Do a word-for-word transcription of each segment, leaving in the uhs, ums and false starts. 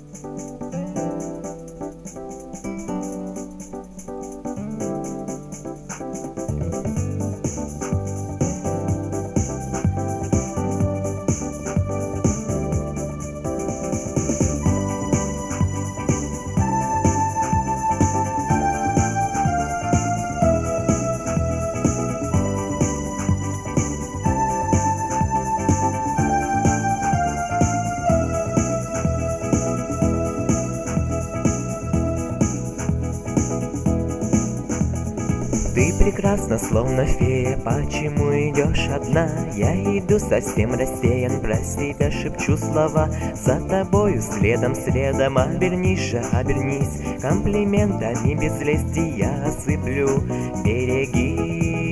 Ты прекрасна, словно фея, почему идешь одна? Я иду совсем рассеян, про себя шепчу слова. За тобою следом, следом, обернись же, обернись. Комплиментами без лести я осыплю, берегись.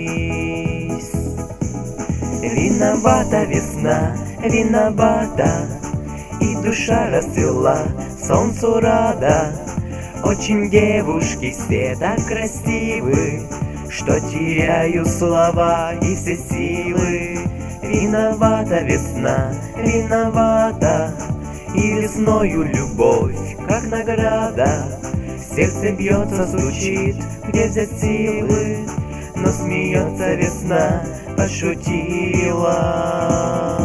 Виновата весна, виновата, и душа расцвела, солнцу рада. Очень девушки все так красивы, что теряю слова и все силы. Виновата весна, виновата, и весною любовь, как награда. Сердце бьется, стучит, где взять силы, но смеется весна, пошутила.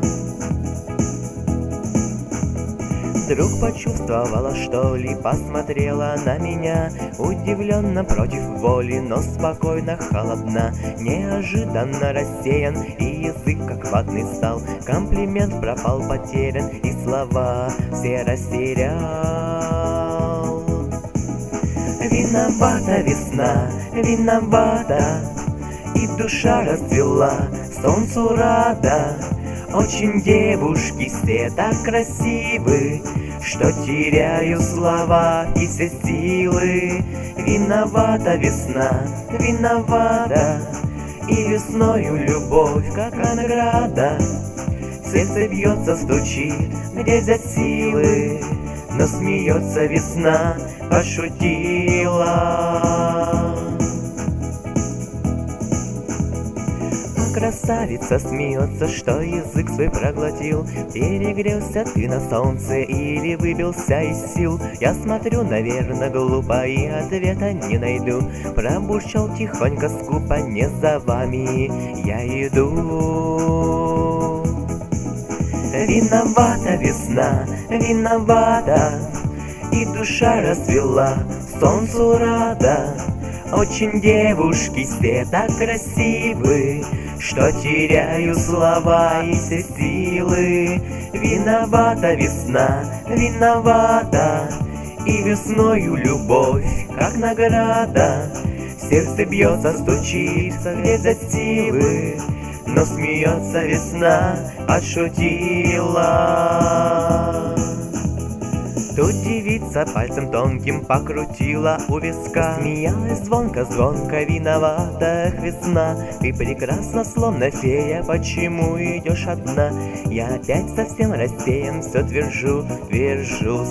Вдруг почувствовала, что ли, посмотрела на меня, удивленно против воли, но спокойно, холодна. Неожиданно рассеян, и язык как ватный стал. Комплимент пропал, потерян, и слова все растерял. Виновата весна, виновата, и душа расцвела, солнцу рада. Очень девушки все так красивы, что теряю слова и все силы. Виновата весна, виновата, и весною любовь, как награда. Сердце бьется, стучит, где взять силы, но смеется весна, пошутила. Красавица смеется, что язык свой проглотил. Перегрелся ты на солнце или выбился из сил? Я смотрю, наверное, глупо, и ответа не найду. Пробурчал тихонько, скупо, не за вами я иду. Виновата весна, виновата, и душа расцвела, солнцу рада. Очень девушки все так красивы, что теряю слова и все силы. Виновата весна, виновата, и весною любовь, как награда. Сердце бьется, стучит, где взять силы, но смеется весна, отшутила. Тут девица пальцем тонким покрутила у виска, смеялась звонко-звонко, виновата весна. Ты прекрасна, словно фея, почему идешь одна? Я опять совсем рассеян, все твержу, твержу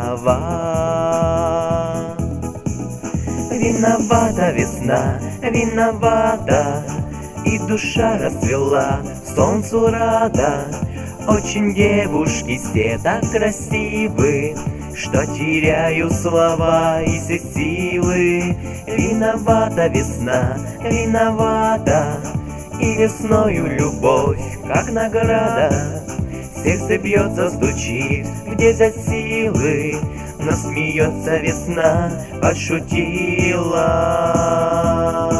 слова. Виновата весна, виновата, и душа расцвела, солнцу рада. Очень девушки все так красивы, что теряю слова и все силы. Виновата весна, виновата, и весною любовь, как награда. Сердце бьется, стучит, где взять силы, но смеется весна, пошутила.